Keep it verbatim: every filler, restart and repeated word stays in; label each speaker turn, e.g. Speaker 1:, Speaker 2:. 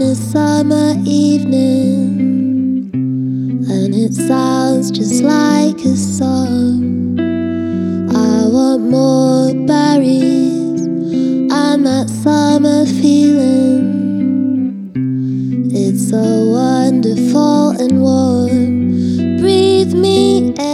Speaker 1: a summer evening, and it sounds just like a song. I want more berries and that summer feeling. It's so wonderful and warm. Breathe me